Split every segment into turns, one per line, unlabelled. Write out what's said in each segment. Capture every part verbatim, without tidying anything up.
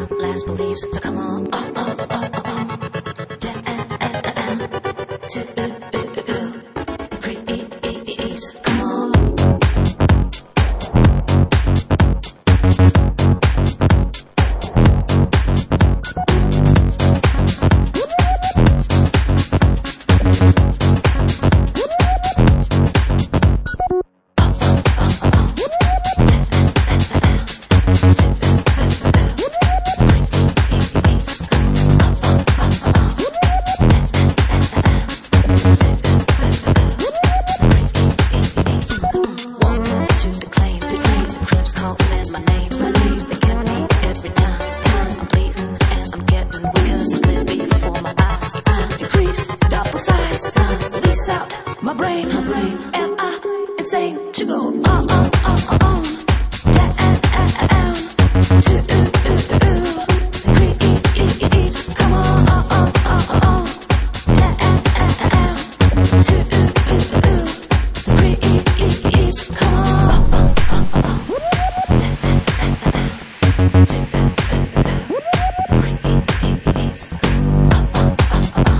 now, last beliefs, so come on, oh, oh, oh, oh, oh. Down to the creeps, come on. My brain, my brain, am I insane to go on, on, on, on, on, down to the creeps, come on, on, on, on, on, down to the creeps, come on, on, on, on, on, down to the creeps, on, on, on, on.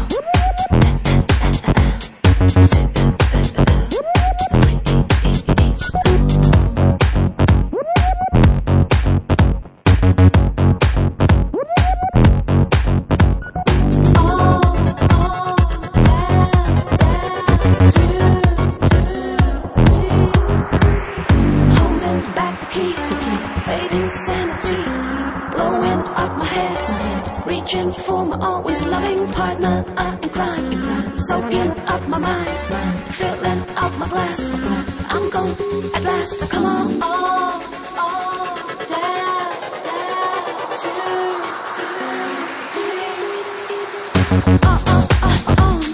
Fading sanity, blowing up my head, reaching for my always loving partner uh, in crime, soaking up my mind, filling up my glass. I'm gone at last, come on, all, all down, down to, to, to, oh, oh, oh, oh.